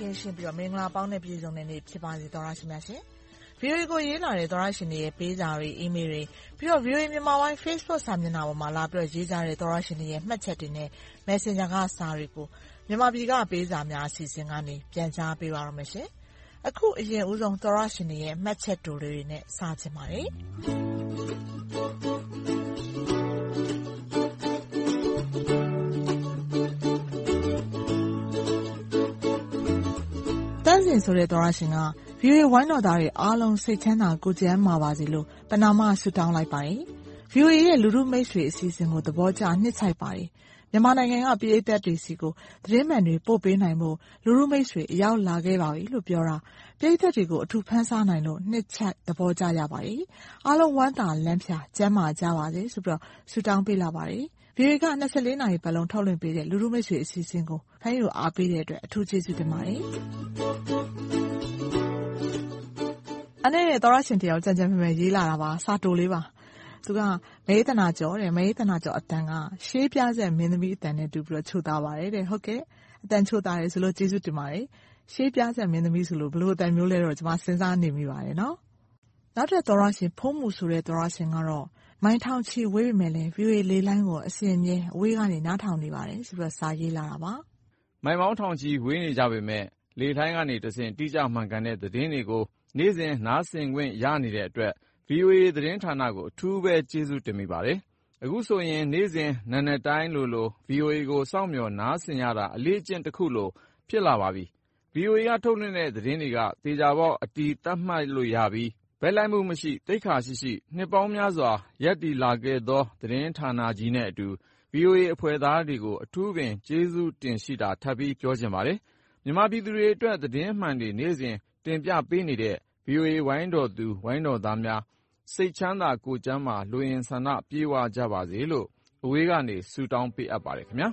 င်းရှင်းပြီးတော့မင်္ဂလာပေါင်းနဲ့ပြည့်စုံတဲ့နေ့ဖြစ်ပါစေသောရရှိမြရှင်။ VOA ကိုရေးလာတဲ့သောရရှင်တွေရဲ့ပေးစာတွေ email တွေပြီးတော့ VOA မြန်မာပိုင်း Facebook စာမျက်နှာပေါ်မှာလာပြီးတော့ရေးကြတဲ့သောရရှင်တွေရဲ့မှတ်ချက်တွေနဲ့ Messenger ကစာတွေကိုမြန်မာပြည်ကပေးစာများအစီအစဉ်ကနေပြန်ကြားပေးပါရမယ်ရှင်။အခုအရင်ဦးဆုံးသောရရှင်တွေရဲ့မှတ်ချက်တိုတွေနဲ့စချင်ပါတယ်။တန်းစင်ဆိုတဲ့သောရရှင်က VOA ဝိုင်းတော်သားတွေအားလုံးစိတ်ချမ်းသာကိုယ်ကျန်းမာပါစေလို့ပဏာမဆုတောင်းလိုက်ပါတယ်။ VOA ရဲ့လူထုမိတ်ဆွေအစီအစဉ်ကိုသဘောကျနှစ်ဆိုင်ပါတယ်။မြန်မာနိုင်ငံကပြည်သက်တွေစီကိုသတင်းမှန်တွေပို့ပေးနိုင်ဖို့လူထုမိတ်ဆွေအရောက်လာခဲ့ပါပြီလို့ပြောတာပြည်သက်တွေကိုအထူးဖန်ဆားနိုင်လို့နှစ်ချက်သဘောကျရပါတယ်။အားလုံးဝမ်းသာလမ်းဖြာကျန်းမာကြပါစေဆိုပြီးတော့ဆုတောင်းပေးလာပါတယ်။ VOA က24နာရီပတ်လုံးထုတ်လွှင့်ပေးတဲ့လူထုမိတ်ဆွေအစီအစဉ်ကိုဖန်ယူအားပေးတဲ့အတွက်အထူးကျေးဇူးတင်ပါတယ်။အနေနဲ့သောရရှင်တယောက်ကြံကြံဖန်ဖန်ရေးလာတာပါစာတိုလေးပါသူကမေးသနာကျော်တယ်မေးသနာကျော်အတန်ကရှေးပြဆက်မင်းသမီးအတန်နဲ့တူပြီးတော့ချိုသားပါတယ်တဲ့ဟုတ်ကဲ့အတန်ချိုသားတယ်ဆိုလို့ကျေးဇူးတင်ပါတယ်ရှေးပြဆက်မင်းသမီးဆိုလို့ဘလို့အတန်မျိုးလဲတော့ကျွန်မစဉ်းစားနေမိပါတယ်နော်နောက်ထပ်သောရရှင်ဖုံးမှုဆိုတဲ့သောရရှင်ကတော့မိုင်းထောင်ချီဝေးပြီမဲ့လဲ VOA လေးလိုင်းကိုအစင်မြဲအဝေးကနေနားထောင်နေပါတယ်ဆိုပြီးတော့စာရေးလာတာပါမိုင်းမောင်းထောင်ချီဝေးနေကြပေမဲ့လေထိုင်းကနေတဆင့်တိကျမှန်ကန်တဲ့သတင်းတွေကိုနေ့စဉ်နားဆင်ခွင့်ရနေတဲ့အတွက် VOA သတင်းဌာနကိုအထူးပဲကျေးဇူးတင်မိပါတယ်။အခုဆိုရင်နေ့စဉ်နံနက်တိုင်းလို VOA ကိုစောင့်မျှော်နားဆင်ရတာအလေးအကျင့်တစ်ခုလိုဖြစ်လာပါပြီ။ VOA ကထုတ်လွှင့်တဲ့သတင်းတွေကသေချာပေါက်အတည်သတ်မှတ်လို့ရပြီးဘက်လိုက်မှုမရှိသိက္ခာရှိနှစ်ပေါင်းများစွာရပ်တည်လာခဲ့သောသတင်းဌာနကြီးနဲ့အတူ VOA အဖွဲ့သားတွေကိုအထူးပင်ကျေးဇူးတင်ရှိတာထပ်ပြီးပြောချင်ပါတယ်။မြန်မာပြည်သူတွေအတွက်သတင်းမှန်တွေနေ့စဉ်တင်ပြပေးနေတဲ့ VOA ဝိုင်းတော်သူဝိုင်းတော်သားများစိတ်ချမ်းသာကိုယ်ကျန်းမာလိုအင်ဆန္ဒပြေဝကြပါစေလို့အဝေးကနေဆုတောင်းပေးအပ်ပါတယ်ခင်ဗျာ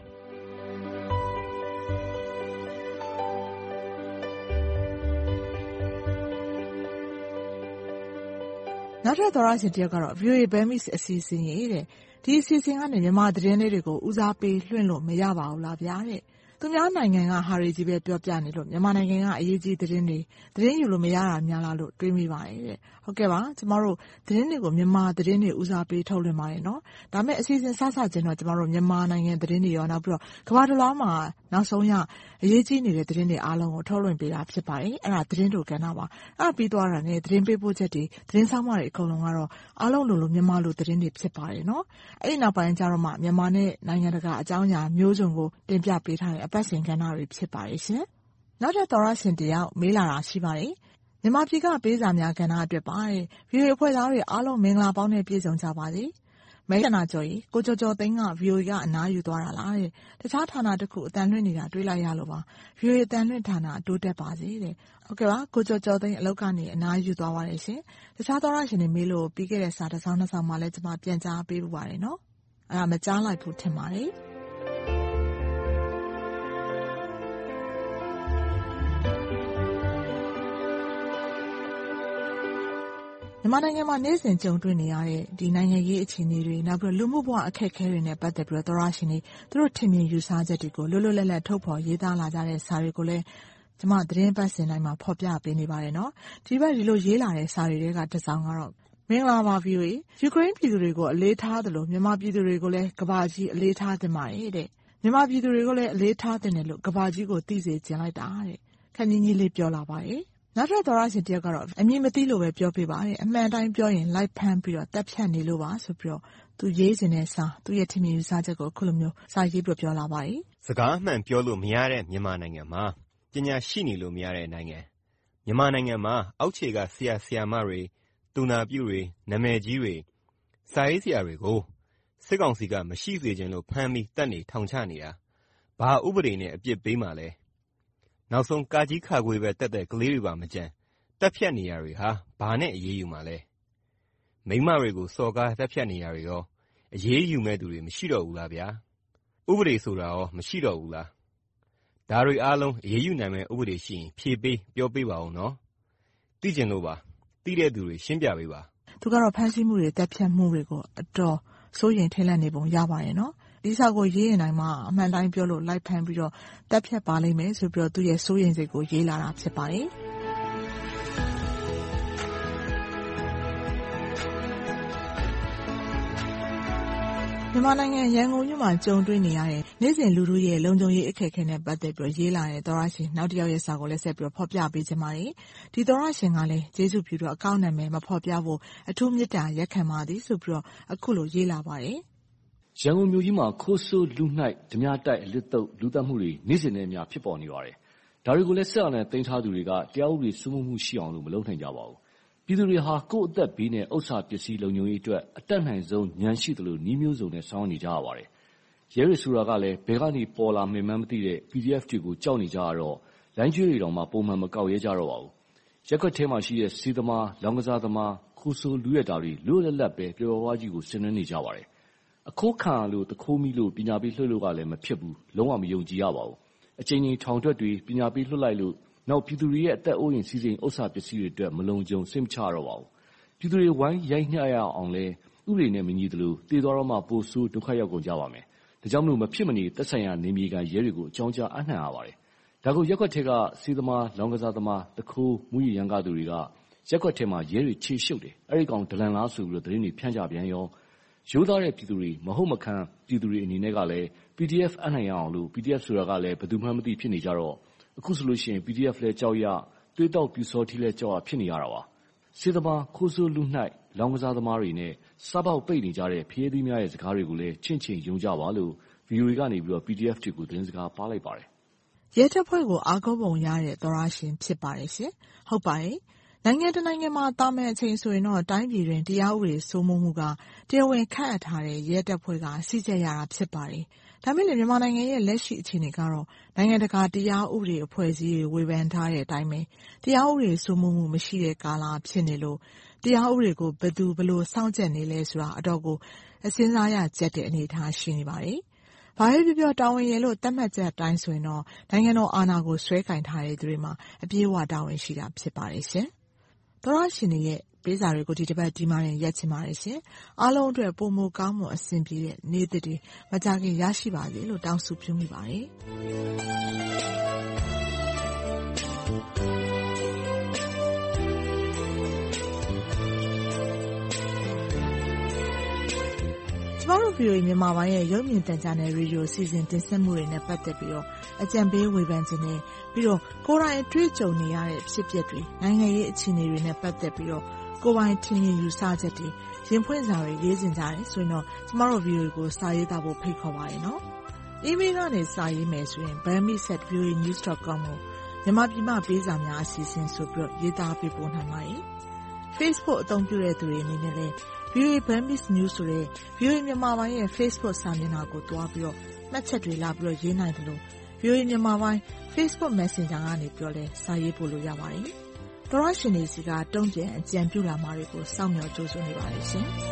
နောက်ထပ်သောရရှင်တယောက်ကတော့ VOA Burmese အစီအစဉ်ရေးတဲ့ဒီအစီအစဉ်ကနေမြန်မာသတင်းလေးတွေကိုဦးစားပေးလွှင့်လို့မရပါဘူးလားဗျာတဲ့သူများနိုင်ငံကဟာရီကြီးပဲပြောပြနေလို့မြန်မာနိုင်ငံကအရေးကြီးသတင်းတွေသတင်းယူလို့မရတာများလားလို့တွေးမိပါတယ်တဲ့ဟုတ်ကဲ့ပါကျမတို့သတင်းတွေကိုမြန်မာသတင်းတွေဦးစားပေးထုတ်လွှင့်ပါတယ်နော်ဒါမဲ့အစီအစဉ်စချင်းတော့ကျမတို့မြန်မာနိုင်ငံသတင်းတွေရောနောက်ပြီးတော့ကမ္ဘာတစ်လွှားမှာနောက်ဆုံးရအရေးကြီးနေတဲ့သတင်းတွေအားလုံးကိုထုတ်လွှင့်ပေးတာဖြစ်ပါတယ်အဲ့ဒါသတင်းတို့ကဏ္ဍပါအဲ့ပြီးသွားတာနဲ့သတင်းပေးပို့ချက်တွေသတင်းဆောင်မတွေအကုန်လုံးကတော့အားလုံးလိုမြန်မာလိုသတင်းတွေဖြစ်ပါတယ်နော်အဲ့ဒီနောက်ပိုင်းကျတော့မှမြန်မာနဲ့နိုင်ငံတကာအကြောင်းအရာမျိုးစုံကိုတင်ပြပေးထားတဲ့အပတ်စဉ်ကဏ္ဍတွေဖြစ်ပါတယ်ရှင်နောက်ထပ်သောရရှင်တယောက်မေးလာတာရှိပါတယ်မြန်မာပြည်ကပေးစာများကဏ္ဍအတွက်ပါတဲ့ VOA အဖွဲ့သားတွေအားလုံးမင်္ဂလာပေါင်းနဲ့ပြည့်စုံကြပါစေမဲကနာကျော်ကြီးကိုကျော်သိန်းက VOA ကအနားယူသွားတာလားတဲ့တခြားဌာနတစ်ခုအတန်လွှင့်နေတာတွေးလိုက်ရလို့ပါ VOA အတန်လွှင့်ဌာနတိုးတက်ပါစေတဲ့ဟုတ်ကဲ့ပါကိုကျော်သိန်းအလောက်ကနေအနားယူသွားပါတယ်ရှင်တခြားသောရရှင်တွေမေးလို့ပြီးခဲ့တဲ့စာတစ်စောင်းနှစ်စောင်းမှလည်းကျွန်မပြန်ကြားပေးဖို့ပါတယ်နော်အဲ့ဒါမကြားလိုက်ဘူးထင်ပါတယ်မြန်မာနိုင်ငံမှာနေ့စဉ်ကြုံတွေ့နေရတဲ့ဒီနိုင်ငံရေးအခြေအနေတွေနောက်ပြီးလူမှုဘဝအခက်အခဲတွေနဲ့ပတ်သက်ပြီးတော့သောရရှင်တွေသူတို့ထင်မြင်ယူဆချက်တွေကိုလွတ်လွတ်လပ်လပ်ထုတ်ဖော်ရေးသားလာကြတဲ့စာတွေကိုလည်းကျမသတင်းပတ်စဉ်တိုင်းမှာဖော်ပြပေးနေပါတယ်နော်ဒီဘက်ဒီလိုရေးလာတဲ့စာတွေကတစ်စောင်းကတော့မင်္ဂလာပါ VOA ယူကရိန်းပြည်သူတွေကိုအလေးထားတယ်လို့မြန်မာပြည်သူတွေကိုလည်းကမ္ဘာကြီးအလေးထားတင်ပါတယ်တဲ့မြန်မာပြည်သူတွေကိုလည်းအလေးထားတင်တယ်လို့ကမ္ဘာကြီးကိုသိစေချင်လိုက်တာတဲ့ခက်ကြီးကြီးလေးပြောလာပါတယ်နောက်ထပ်သောရရှင်တယောက်ကတော့အမည်မသိလို့ပဲပြောပြပါတယ်အမှန်တိုင်းပြောရင်လိုက်ဖမ်းပြီးတော့တက်ဖြတ်နေလို့ပါဆိုပြီးတော့သူရေးစင်တဲ့စာသူရဲ့ထင်မြင်ယူဆချက်ကိုအခုလိုမျိုးစာရေးပြီးပြောလာပါတယ်စကားအမှန်ပြောလို့မရတဲ့မြန်မာနိုင်ငံမှာပညာရှိနေလို့မရတဲ့နိုင်ငံမြန်မာနိုင်ငံမှာအောက်ခြေကဆရာဆရာမတွေသူနာပြုတွေနာမည်ကြီးတွေစာရေးဆရာတွေကိုစစ်ကောင်စီကမရှိစေချင်လို့ဖမ်းပြီးတက်နေထောင်ချနေတာဘာဥပဒေနဲ့အပြစ်ပေးမှလဲနောက်ဆုံးကာကြီးခါခွေးပဲတက်တဲ့ကလေးတွေပါမကြမ်းတက်ဖြတ်နေရတွေဟာဘာနဲ့အေးအေးယူမှလဲမိန်းမတွေကိုစော်ကားတက်ဖြတ်နေရတွေရောအေးအေးယူမဲ့သူတွေမရှိတော့ဘူးလားဗျာဥပဒေဆိုတာရောမရှိတော့ဘူးလားဒါတွေအားလုံးအေးအေးယူနိုင်မဲ့ဥပဒေရှိရင်ဖြေပေးပြောပေးပါဦးနော်သိကျင်လို့ပါသိတဲ့သူတွေရှင်းပြပေးပါသူကတော့ဖမ်းဆီးမှုတွေတက်ဖြတ်မှုတွေကိုအတော်စိုးရိမ်ထိတ်လန့်နေပုံရပါတယ်နော်ဒီစာကိုရေးရင်တိုင်းမှာအမှန်တိုင်းပြောလို့လိုက်ဖမ်းပြီးတော့တက်ဖြတ်ပါလိမ့်မယ်ဆိုပြီးတော့သူ့ရဲ့စိုးရိမ်စိတ်ကိုရေးလာတာဖြစ်ပါတယ်မြန်မာနိုင်ငံရန်ကုန်မြို့မှာကြုံတွေ့နေရတဲ့နေ့စဉ်လူထုရဲ့လုံခြုံရေးအခက်အခဲနဲ့ပတ်သက်ပြီးရေးလာတဲ့သောရရှင်နောက်တစ်ယောက်ရဲ့စာကိုလည်းဆက်ပြီးဖော်ပြပေးချင်ပါတယ်။ဒီသောရရှင်ကလည်းကျေးဇူးပြုတော့အကောင့်နာမည်မဖော်ပြဖို့အထူးမေတ္တာရက်ခံပါသည်ဆိုပြီးတော့အခုလိုရေးလာပါတယ်။ရန်ကုန်မြို့ကြီးမှာခိုးဆိုးလူနှိုက်ဓမြတိုက်အလစ်တုပ်လူသတ်မှုတွေနေ့စဉ်နဲ့အမျှဖြစ်ပေါ်နေပါတယ်။ဒါတွေကိုလည်းဆက်အောင်နဲ့တင်ထားသူတွေကတရားဥပဒေစိုးမိုးမှုရှိအောင်လို့မလုပ်နိုင်ကြပါဘူး။ပြည်သူတွေဟာကိုယ့်အသက်ဘေးနဲ့ဥစ္စာပစ္စည်းလုံခြုံရေးအတွက်အတက်နိုင်ဆုံးဉာဏ်ရှိသလိုနည်းမျိုးစုံနဲ့ဆောင်နေကြရပါတယ်။ရဲတွေဆိုတာကလည်းဘယ်ကနေပေါ်လာမှန်းမသိတဲ့ PDF တွေကိုကြောက်နေကြရတော့လိုင်းကျွေးတွေတောင်မှပုံမှန်မကောက်ရဲကြတော့ပါဘူး။ရက်ွက်ထဲမှာရှိတဲ့စီးသမားလောင်းကစားသမားခိုးဆိုးလူရက်တာတွေလွတ်လပ်လပ်ပဲပျော်ဝါးကြီးကိုဆင်နွှဲနေကြပါတယ်။အခိုးခံလို့တခိုးမိလို့ပညာပေးလွှတ်လို့ကလည်းမဖြစ်ဘူးလုံးဝမယုံကြည်ရပါဘူး။အချိန်ချင်းထောင်ထွက်တွေပညာပေးလွှတ်လိုက်လို့နောက်ပြည်သူတွေရဲ့အသက်အိုးအိမ်စီးစိမ်ဥစ္စာပစ္စည်းတွေအတွက်မလုံခြုံစိတ်မချတော့ပါဘူး။ပြည်သူတွေဝိုင်းရိုက်နှက်ရအောင်လဲဥပဒေနဲ့မညီသလိုတည်သွားတော့မှပိုဆိုးဒုက္ခရောက်ကုန်ကြပါမယ်။ဒါကြောင့်မလို့မဖြစ်မနေသက်ဆိုင်ရာနေမြေကရဲတွေကိုအကြောင်းကြားအနှံ့ရပါတယ်။ဒါကိုရက်ွက်ထဲကစီးသမားလောင်းကစားသမားတခိုးမူရရန်ကသူတွေကရက်ွက်ထဲမှာရဲတွေခြေရှုပ်တယ်။အဲ့ဒီကောင်ဒလန်လားဆိုပြီးတော့သတင်းတွေဖြန့်ကြပြန်ရောရိုးသားတဲ့ပြည်သူတွေမဟုတ်မခံပြည်သူတွေအနေနဲ့ကလည်း PDF အနှံ့ရအောင်လို့ PDF ဆိုတာကလည်းဘယ်သူမှမသိဖြစ်နေကြတော့အခုဆိုလို့ရှိရင် PDF လဲကြောက်ရတွေးတောက်ပြူစောထီးလဲကြောက်ရဖြစ်နေရတာပါစေတမားခိုးဆိုးလူနှိုက်လောင်းကစားသမားတွေနဲ့စားပေါက်ပိတ်နေကြတဲ့ဖျေးသီးများရဲ့စကားတွေကိုလည်းချင့်ချင်ယုံကြပါလို့ VOA ကနေပြီးတော့ PDF တွေကိုသတင်းစကားပါလိုက်ပါတယ်ရဲတပ်ဖွဲ့ကိုအားကိုးပုံရတဲ့သောရရှင်ဖြစ်ပါတယ်ရှင်ဟုတ်ပါတယ်နိုင်ငံတနိုင်ငံမှာတာမန်အချိန်ဆိုရင်တော့တိုင်းပြည်တွင်တရားဥပဒေစိုးမိုးမှုကတရားဝင်ခန့်အပ်ထားတဲ့ရဲတပ်ဖွဲ့ကစီးကျက်ရတာဖြစ်ပါတယ်။ဒါပေမဲ့မြန်မာနိုင်ငံရဲ့လက်ရှိအခြေအနေကတော့နိုင်ငံတကာတရားဥပဒေအဖွဲ့အစည်းတွေဝေဖန်ထားတဲ့အတိုင်းပဲတရားဥပဒေစိုးမိုးမှုမရှိတဲ့ကာလဖြစ်နေလို့တရားဥပဒေကိုဘယ်သူဘယ်လိုစောင့်ကြပ်နေလဲဆိုတာအတော့ကိုအစင်းစားရကြတဲ့အနေအထားရှိနေပါတယ်။ဘာပဲပြောတာဝန်ရလို့တတ်မှတ်ချက်အတိုင်းဆိုရင်တော့နိုင်ငံတော်အာဏာကိုဆွဲကင်ထားတဲ့သူတွေမှာအပြည့်အဝတာဝန်ရှိတာဖြစ်ပါတယ်ရှင်။သောရရှင်ရဲ့ပေးစာတွေကိုဒီတစ်ပတ်ဒီမှာရက်ချင်ပါတယ်ရှင်။အားလုံးအတွက်ပုံမကောင်းမွန်အဆင်ပြေတဲ့နေ့သစ်တွေမကြခင်ရရှိပါစေလို့တောင်းဆုပြုမိပါတယ်။ကျမတို့ VOA မြန်မာပိုင်းရဲ့ရုပ်မြင်သံကြားနယ်ရေဒီယိုစီစဉ်တင်ဆက်မှုတွေနဲ့ပတ်သက်ပြီးတော့အကြံပေးဝေဖန်ခြင်းနဲ့ပြီးတော့ကိုယ်တိုင်အတွေ့အကြုံနေရတဲ့ဖြစ်ပျက်တွေနိုင်ငံရေးအခြေအနေတွေနဲ့ပတ်သက်ပြီးတော့ကိုယ်ပိုင်ထင်မြင်ယူဆချက်တွေရင်ဖွင့်စာတွေရေးစင်ကြတယ်ဆိုရင်တော့ကျမတို့ VOA ကိုစာရေးသားဖို့ဖိတ်ခေါ်ပါတယ်နော်။ email ကနေစာရေးမယ်ဆိုရင် bami@voanews.com ကိုမြန်မာပြည်မှာပေးစာများအစီအစဉ်ဆိုပြီးတော့ရေးသားပေးပို့နိုင်ပါတယ်။ Facebook အသုံးပြုတဲ့သူတွေအနေနဲ့လည်းVOA Burmese News ဆိုတဲ့ VOA မြန်မာပိုင်းရဲ့ Facebook စာမျက်နှာကိုတွားပြီးတော့မှတ်ချက်တွေလာပြီးတော့ရေးနိုင်တယ်လို့ VOA မြန်မာပိုင်း Facebook Messenger ကနေပြောလဲစာရေးပို့လို့ရပါတယ်။သောရရှင်တွေစီကတုံ့ပြန်အကြံပြုလာမှာတွေကိုစောင့်မျှော်ကြိုးစွနေပါတယ်ရှင်။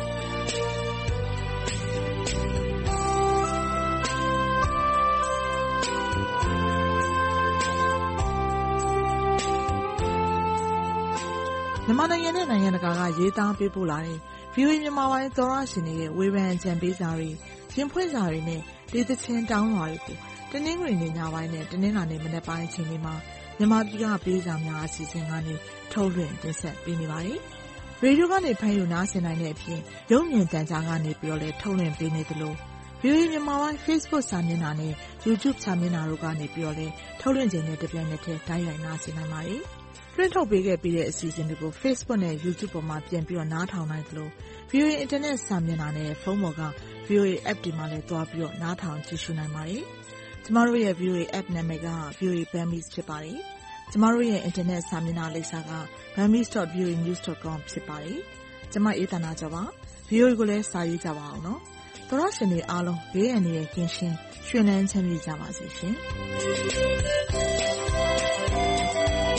မြန်မာနိုင်ငံနဲ့နိုင်ငံတကာကရေးသားပေးပို့လာတဲ့ VOA မြန်မာပိုင်းသောရရှင်တွေရဲ့ဝေဖန်အကြံပေးစာတွေရင်ဖွင့်စာတွေနဲ့ဒေသချင်းတောင်းလွှာတွေကိုတနင်္ဂနွေနေ့ညပိုင်းနဲ့တနင်္လာနေ့မနက်ပိုင်းအချိန်တွေမှာမြန်မာပြည်ကပေးစာများအစီအစဉ်ကနေထုတ်လွှင့်တင်ဆက်ပေးနေပါတယ်။ရေဒီယိုကနေဖမ်းယူနားဆင်နိုင်တဲ့အပြင်ရုပ်မြင်သံကြားကနေပြီးတော့လည်းထုတ်လွှင့်ပေးနေသလို VOA မြန်မာပိုင်း Facebook စာမျက်နှာနဲ့ YouTube စာမျက်နှာတို့ကနေပြီးတော့လည်းထုတ်လွှင့်ခြင်းနဲ့တပြိုင်နက်တည်းတိုက်ရိုက်နားဆင်နိုင်ပါတယ်။လွှင့်ထုတ်ပေးခဲ့ပြီးတဲ့အစီအစဉ်တွေကို Facebook နဲ့ YouTube ပေါ်မှာပြန်ပြီးတော့နားထောင်နိုင်သလို VOA Internet စာမျက်နှာနဲ့ဖုန်းပေါ်က VOA App တွေမှာလည်းတွားပြီးတော့နားထောင်ကြည့်ရှုနိုင်ပါတယ်။ကျမတို့ရဲ့ VOA App နာမည်က VOA Burmese ဖြစ်ပါတယ်။ကျမတို့ရဲ့ Internet စာမျက်နှာလိပ်စာက burmese.voanews.com ဖြစ်ပါတယ်။ကျမအေးသနာကျော်ပါ။ VOA ကိုလည်းစာရေးကြပါအောင်နော်။သောရရှင်တွေအားလုံးဘေးအန္တရာယ်ကင်းရှင်းရွှင်လန်းချမ်းမြေ့ကြပါစေရှင်။